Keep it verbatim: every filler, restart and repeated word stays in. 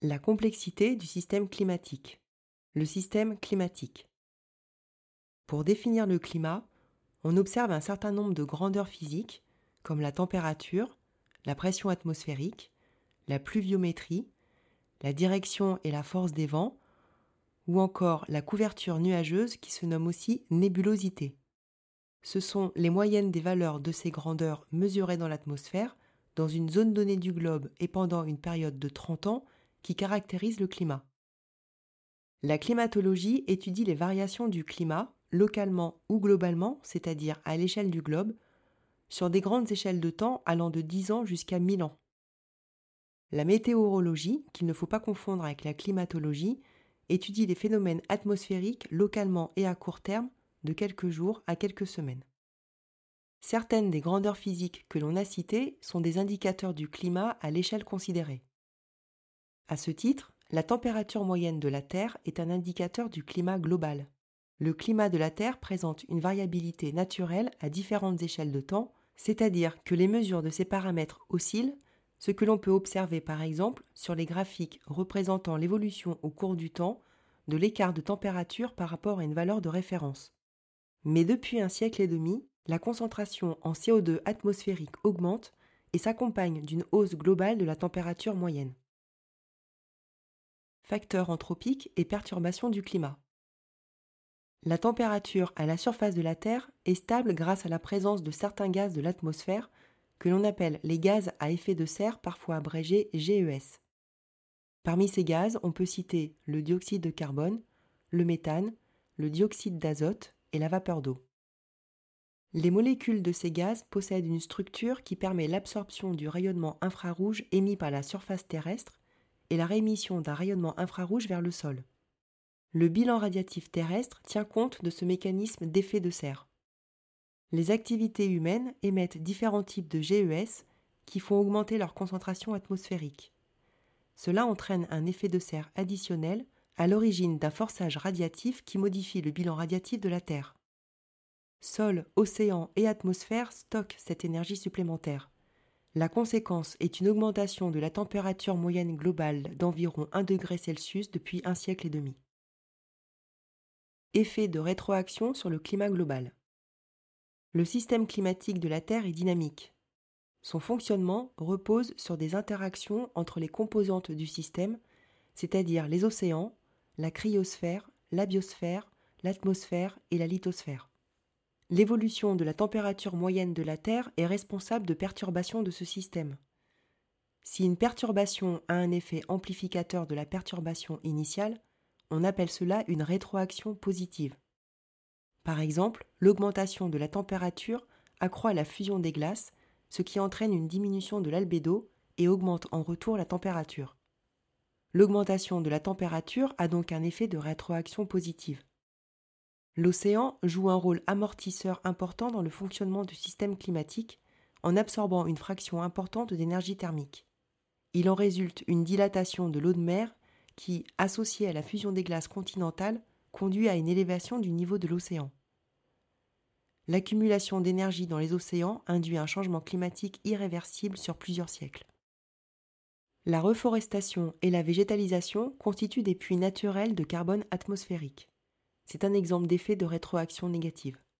La complexité du système climatique. Le système climatique. Pour définir le climat, on observe un certain nombre de grandeurs physiques, comme la température, la pression atmosphérique, la pluviométrie, la direction et la force des vents, ou encore la couverture nuageuse qui se nomme aussi nébulosité. Ce sont les moyennes des valeurs de ces grandeurs mesurées dans l'atmosphère, dans une zone donnée du globe et pendant une période de trente ans, qui caractérisent le climat. La climatologie étudie les variations du climat, localement ou globalement, c'est-à-dire à l'échelle du globe, sur des grandes échelles de temps allant de dix ans jusqu'à mille ans. La météorologie, qu'il ne faut pas confondre avec la climatologie, étudie les phénomènes atmosphériques localement et à court terme, de quelques jours à quelques semaines. Certaines des grandeurs physiques que l'on a citées sont des indicateurs du climat à l'échelle considérée. À ce titre, la température moyenne de la Terre est un indicateur du climat global. Le climat de la Terre présente une variabilité naturelle à différentes échelles de temps, c'est-à-dire que les mesures de ces paramètres oscillent, ce que l'on peut observer par exemple sur les graphiques représentant l'évolution au cours du temps de l'écart de température par rapport à une valeur de référence. Mais depuis un siècle et demi, la concentration en C O deux atmosphérique augmente et s'accompagne d'une hausse globale de la température moyenne. Facteurs anthropiques et perturbations du climat. La température à la surface de la Terre est stable grâce à la présence de certains gaz de l'atmosphère que l'on appelle les gaz à effet de serre, parfois abrégés G E S. Parmi ces gaz, on peut citer le dioxyde de carbone, le méthane, le dioxyde d'azote et la vapeur d'eau. Les molécules de ces gaz possèdent une structure qui permet l'absorption du rayonnement infrarouge émis par la surface terrestre et la réémission d'un rayonnement infrarouge vers le sol. Le bilan radiatif terrestre tient compte de ce mécanisme d'effet de serre. Les activités humaines émettent différents types de G E S qui font augmenter leur concentration atmosphérique. Cela entraîne un effet de serre additionnel à l'origine d'un forçage radiatif qui modifie le bilan radiatif de la Terre. Sol, océan et atmosphère stockent cette énergie supplémentaire. La conséquence est une augmentation de la température moyenne globale d'environ un degré Celsius depuis un siècle et demi. Effet de rétroaction sur le climat global. Le système climatique de la Terre est dynamique. Son fonctionnement repose sur des interactions entre les composantes du système, c'est-à-dire les océans, la cryosphère, la biosphère, l'atmosphère et la lithosphère. L'évolution de la température moyenne de la Terre est responsable de perturbations de ce système. Si une perturbation a un effet amplificateur de la perturbation initiale, on appelle cela une rétroaction positive. Par exemple, l'augmentation de la température accroît la fusion des glaces, ce qui entraîne une diminution de l'albédo et augmente en retour la température. L'augmentation de la température a donc un effet de rétroaction positive. L'océan joue un rôle amortisseur important dans le fonctionnement du système climatique en absorbant une fraction importante d'énergie thermique. Il en résulte une dilatation de l'eau de mer qui, associée à la fusion des glaces continentales, conduit à une élévation du niveau de l'océan. L'accumulation d'énergie dans les océans induit un changement climatique irréversible sur plusieurs siècles. La reforestation et la végétalisation constituent des puits naturels de carbone atmosphérique. C'est un exemple d'effet de rétroaction négative.